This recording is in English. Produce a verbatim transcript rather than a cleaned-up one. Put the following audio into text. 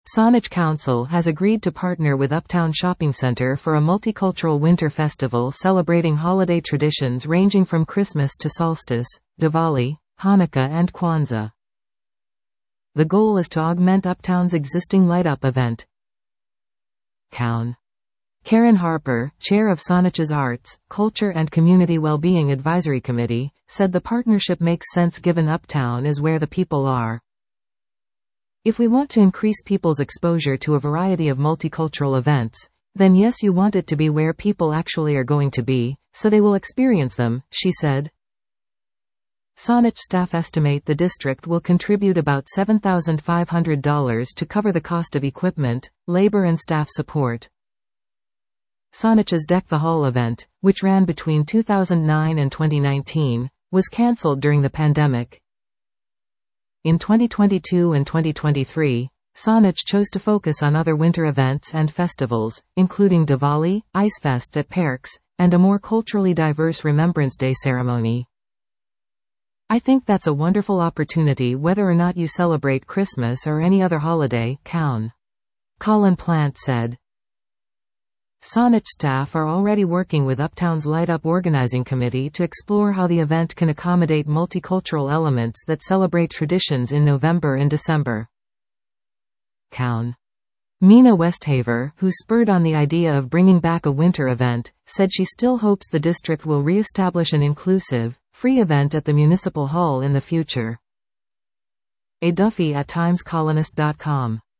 Saanich Council has agreed to partner with Uptown Shopping Center for a multicultural winter festival celebrating holiday traditions ranging from Christmas to solstice, Diwali, Hanukkah and Kwanzaa. The goal is to augment Uptown's existing light-up event. Cown. Karen Harper, chair of Saanich's Arts, Culture and Community Wellbeing Advisory Committee, said the partnership makes sense given Uptown is where the people are. If we want to increase people's exposure to a variety of multicultural events, then yes, you want it to be where people actually are going to be, so they will experience them, she said. Saanich staff estimate the district will contribute about seven thousand five hundred dollars to cover the cost of equipment, labor and staff support. Saanich's Deck the Hall event, which ran between two thousand nine and twenty nineteen, was cancelled during the pandemic. In twenty twenty-two and twenty twenty-three, Saanich chose to focus on other winter events and festivals, including Diwali, Icefest at Parks, and a more culturally diverse Remembrance Day ceremony. I think that's a wonderful opportunity whether or not you celebrate Christmas or any other holiday, Cown. Colin Plant said. Saanich staff are already working with Uptown's Light Up Organizing Committee to explore how the event can accommodate multicultural elements that celebrate traditions in November and December. Cown. Mina Westhaver, who spurred on the idea of bringing back a winter event, said she still hopes the district will re-establish an inclusive, free event at the Municipal Hall in the future. A Duffy at times colonist dot com